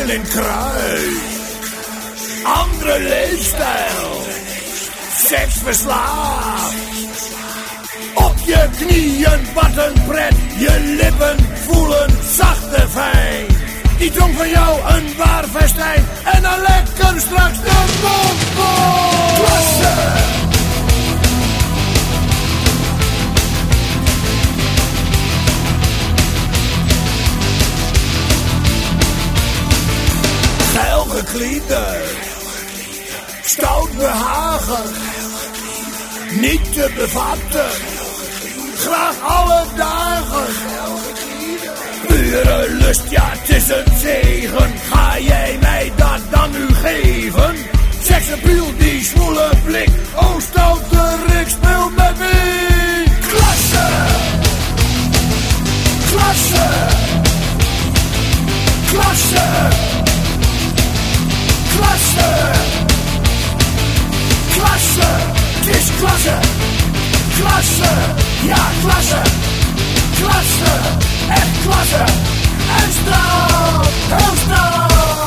Mannen in kruis. Andere leefstijl. Seks verslaafd. Op je knieën, wat een pret. Je lippen voelen zachte fijn. Die dronk van jou een waar festijn. En dan lekker straks de mond vol. Klasse! Geil gekliederd. Stout behagen. Niet te bevatten. Graag alle dagen. Pure lust, ja, het is een zegen. Ga jij mij dat dan nu geven? Seksapiel, die zwoele blik. Oh, stoute Rick, speel met me. Klasse! Klasse! Klasse! Klasse! Klasse! Het is klasse! Klasse! Ja, klasse! Klasse! Echt klasse! En straal! Heel straal!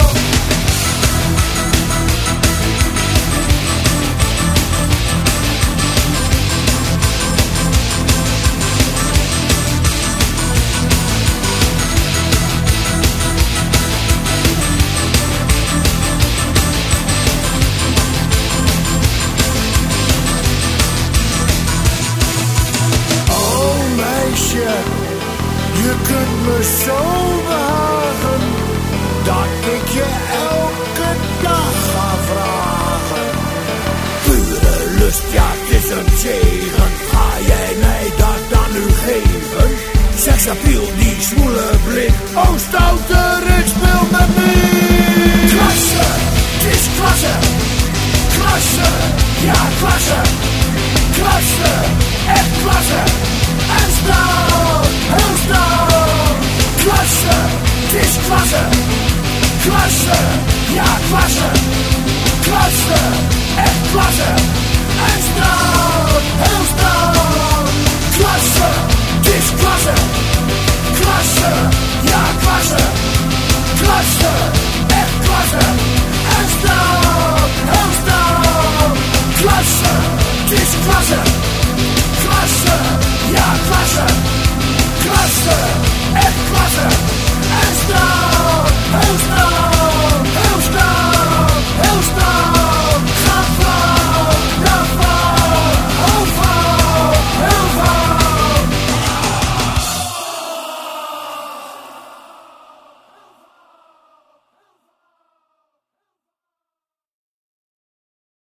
Je kunt me zo behagen dat ik je elke dag ga vragen. Pure lust, ja, het is een zegen. Ga jij mij dat dan nu geven? Seksapiel, die zwoele blik. Oh, stoute Rick, speel met me. Klasse, het is klasse. Klasse, ja, klasse. Klasse, echt klasse. En straal, heel straal. Klasse, het is klasse. Klasse, ja, klasse. Klasse, echt klasse.